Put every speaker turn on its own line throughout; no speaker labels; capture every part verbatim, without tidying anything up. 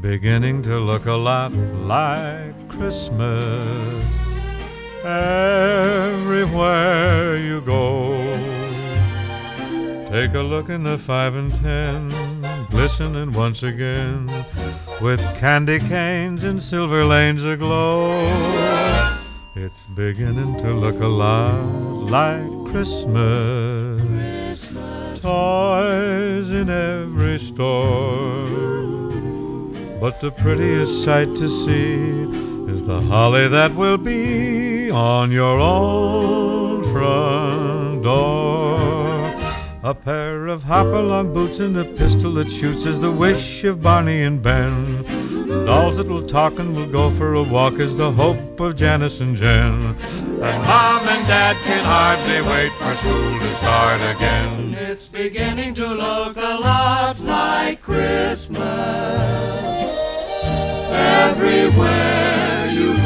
beginning to look a lot like Christmas everywhere you go. Take a look in the five and ten, glistening once again, with candy canes and silver lanes aglow. It's beginning to look a lot like Christmas. Christmas. Toys in every store, but the prettiest sight to see is the holly that will be on your own front door. A pair of hopalong boots and a pistol that shoots is the wish of Barney and Ben. Dolls that will talk and will go for a walk is the hope of Janice and Jen. And Mom and Dad can hardly wait for school to start again.
It's beginning to look a lot like Christmas everywhere you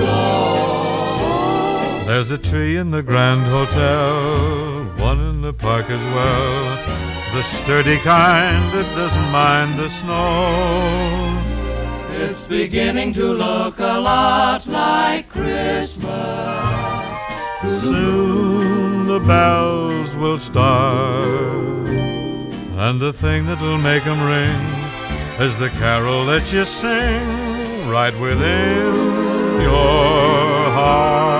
go.
There's a tree in the Grand Hotel, one in the park as well, the sturdy kind that doesn't mind the snow.
It's beginning to look a lot like Christmas.
Soon the bells will start, and the thing that'll make 'em ring is the carol that you sing right within your heart.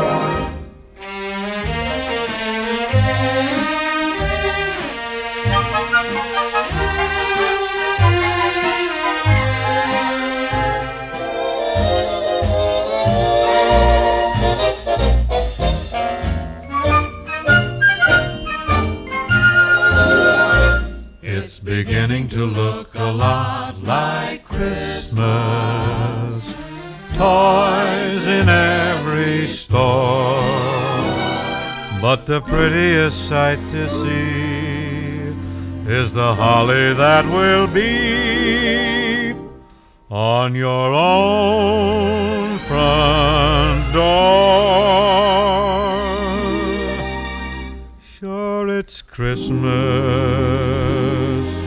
It's beginning to look a lot like Christmas. Toys in every store, but the prettiest sight to see is the holly that will be on your own front door. Sure, it's Christmas